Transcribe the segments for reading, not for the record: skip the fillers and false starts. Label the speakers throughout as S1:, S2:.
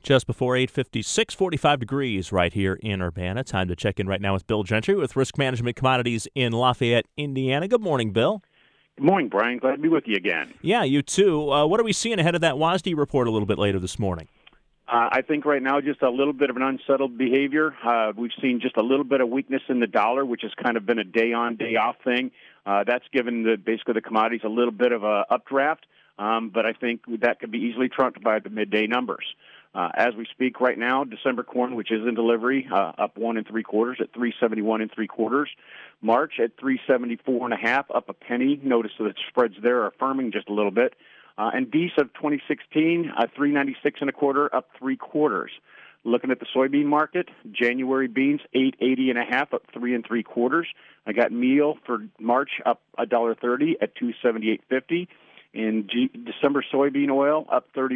S1: Just before 8:56, 45 degrees right here in Urbana. Time to check in right now with Bill Gentry with Risk Management Commodities in Lafayette, Indiana. Good morning, Bill.
S2: Good morning, Brian. Glad to be with you again.
S1: Yeah, you too. What are we seeing ahead of that WASDE report a little bit later this morning?
S2: I think right now just a little bit of an unsettled behavior. We've seen just a little bit of weakness in the dollar, which has kind of been a day-on, day-off thing. That's given basically the commodities a little bit of a updraft, but I think that could be easily trumped by the midday numbers. As we speak right now, December corn, which is in delivery, up 1 3/4 at 371 3/4. March at 374.5, up a penny. Notice that spreads there are firming just a little bit. And Dees of 2016, 396 1/4, up 3/4. Looking at the soybean market, January beans 880.5, up 3 3/4. I got meal for March up $1.30 at 278.50. In December soybean oil up up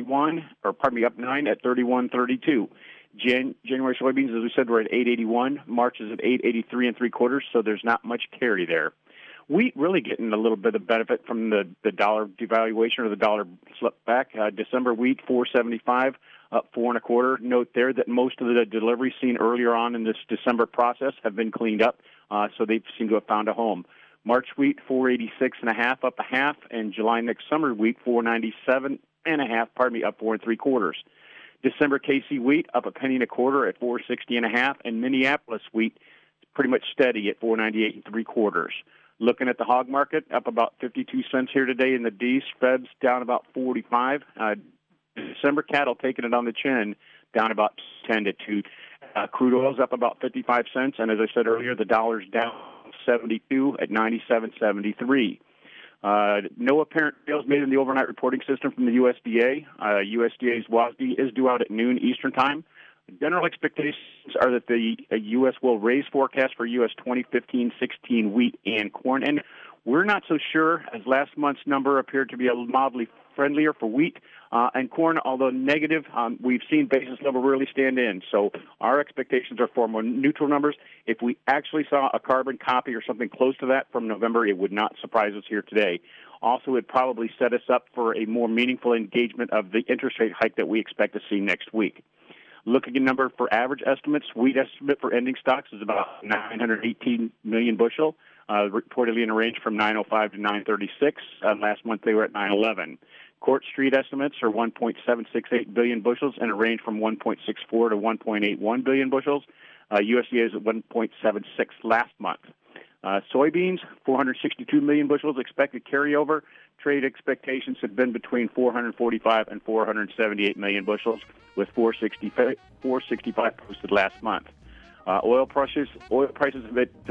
S2: 9 at 31.32. January soybeans, as we said, were at 881. March is at 883 3/4. So there's not much carry there. Wheat really getting a little bit of benefit from the dollar devaluation or the dollar slip back. December wheat 475, up 4 1/4. Note there that most of the deliveries seen earlier on in this December process have been cleaned up, so they seem to have found a home. March wheat 486.5, up a half, and July next summer wheat 497.5, up 4 3/4. December KC wheat up a penny and a quarter at 460.5, and Minneapolis wheat pretty much steady at 498 3/4. Looking at the hog market, up about 52 cents here today in the D's. Feb's down about 45. December cattle taking it on the chin, down about 10 to 2. Crude oil's up about 55 cents, and as I said earlier, the dollar's down 72 at 97.73. No apparent fails made in the overnight reporting system from the USDA. USDA's WASDE is due out at noon Eastern Time. General expectations are that the U.S. will raise forecast for U.S. 2015-16 wheat and corn. And we're not so sure, as last month's number appeared to be a mildly friendlier for wheat and corn, although negative. We've seen basis level really stand in. So our expectations are for more neutral numbers. If we actually saw a carbon copy or something close to that from November, it would not surprise us here today. Also, it probably set us up for a more meaningful engagement of the interest rate hike that we expect to see next week. Looking at number for average estimates, wheat estimate for ending stocks is about 918 million bushel, reportedly in a range from 905 to 936. Last month they were at 911. Court Street estimates are 1.768 billion bushels in a range from 1.64 to 1.81 billion bushels. USDA is at 1.76 last month. Soybeans, 462 million bushels expected carryover. Trade expectations have been between 445 and 478 million bushels, with 465 posted last month. Oil prices have hit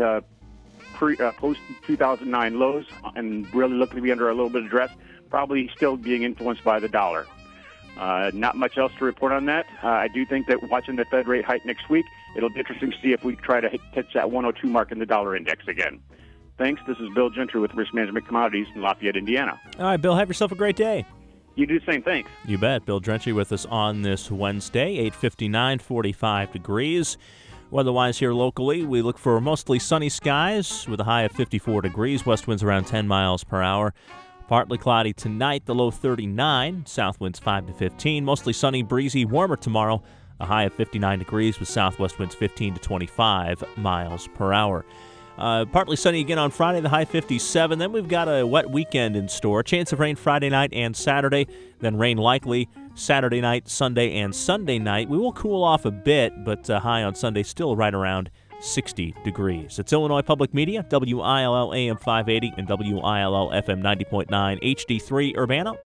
S2: post-2009 lows and really look to be under a little bit of stress, probably still being influenced by the dollar. Not much else to report on that. I do think that watching the Fed rate hike next week, it'll be interesting to see if we try to touch that 102 mark in the dollar index again. Thanks. This is Bill Gentry with Risk Management Commodities in Lafayette, Indiana.
S1: All right, Bill, have yourself a great day.
S2: You do the same. Thanks.
S1: You bet. Bill Gentry with us on this Wednesday, 8:59, 45 degrees. Weather-wise here locally, we look for mostly sunny skies with a high of 54 degrees. West winds around 10 miles per hour. Partly cloudy tonight, the low 39. South winds 5 to 15. Mostly sunny, breezy, warmer tomorrow. A high of 59 degrees with southwest winds 15 to 25 miles per hour. Partly sunny again on Friday, the high 57. Then we've got a wet weekend in store. Chance of rain Friday night and Saturday. Then rain likely Saturday night, Sunday, and Sunday night. We will cool off a bit, but high on Sunday still right around 60 degrees. It's Illinois Public Media, WILL AM 580 and WILL FM 90.9 HD3 Urbana.